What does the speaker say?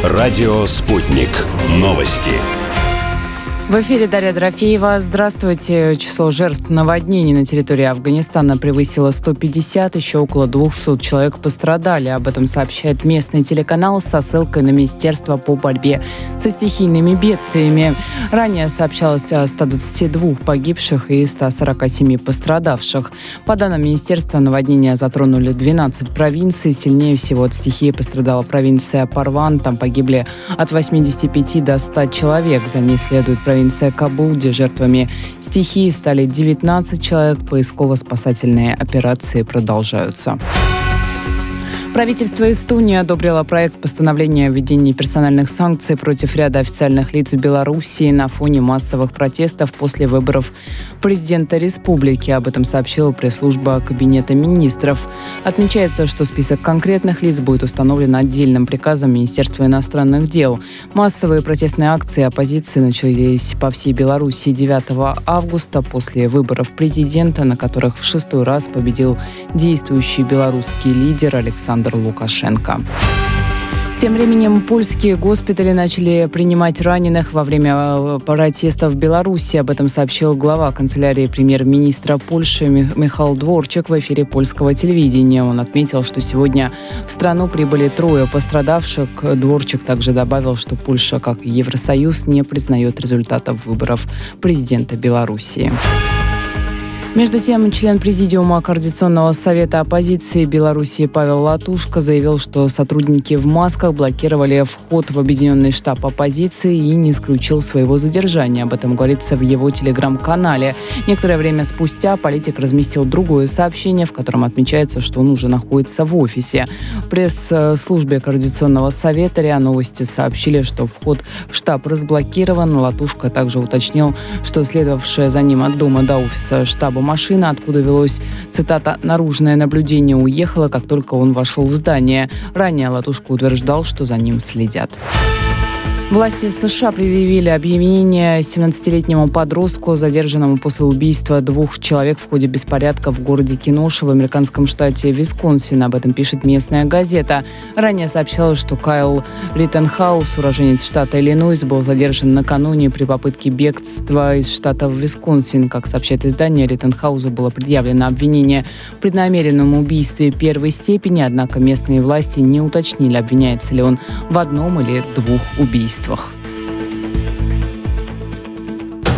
Радио «Спутник». Новости. В эфире Дарья Дорофеева. Здравствуйте. Число жертв наводнений на территории Афганистана превысило 150. Еще около 200 человек пострадали. Об этом сообщает местный телеканал со ссылкой на Министерство по борьбе со стихийными бедствиями. Ранее сообщалось о 122 погибших и 147 пострадавших. По данным министерства, наводнения затронули 12 провинций. Сильнее всего от стихии пострадала провинция Парван. Там погибли от 85 до 100 человек. За ней следует провинция Кабул, где жертвами стихии стали 19 человек. Поисково-спасательные операции продолжаются. Правительство Эстонии одобрило проект постановления о введении персональных санкций против ряда официальных лиц в Белоруссии на фоне массовых протестов после выборов президента республики. Об этом сообщила пресс-служба Кабинета министров. Отмечается, что список конкретных лиц будет установлен отдельным приказом Министерства иностранных дел. Массовые протестные акции оппозиции начались по всей Белоруссии 9 августа после выборов президента, на которых в 6-й раз победил действующий белорусский лидер Александр Лукашенко. Тем временем польские госпитали начали принимать раненых во время протестов в Беларуси. Об этом сообщил глава канцелярии премьер-министра Польши Михаил Дворчак в эфире польского телевидения. Он отметил, что сегодня в страну прибыли 3 пострадавших. Дворчак также добавил, что Польша, как и Евросоюз, не признает результатов выборов президента Белоруссии. Между тем, член Президиума Координационного совета оппозиции Беларуси Павел Латушко заявил, что сотрудники в масках блокировали вход в объединенный штаб оппозиции и не исключил своего задержания. Об этом говорится в его телеграм-канале. Некоторое время спустя политик разместил другое сообщение, в котором отмечается, что он уже находится в офисе. В пресс-службе Координационного совета РИА Новости сообщили, что вход в штаб разблокирован. Латушко также уточнил, что следовавшая за ним от дома до офиса штаба машина, откуда велось, цитата, «наружное наблюдение», уехала, как только он вошел в здание. Ранее Латушко утверждал, что за ним следят. Власти США предъявили обвинение 17-летнему подростку, задержанному после убийства 2 человек в ходе беспорядков в городе Кеноши в американском штате Висконсин. Об этом пишет местная газета. Ранее сообщалось, что Кайл Риттенхаус, уроженец штата Иллинойс, был задержан накануне при попытке бегства из штата Висконсин. Как сообщает издание, Риттенхаусу было предъявлено обвинение в преднамеренном убийстве 1-й степени, однако местные власти не уточнили, обвиняется ли он в одном или 2 убийствах.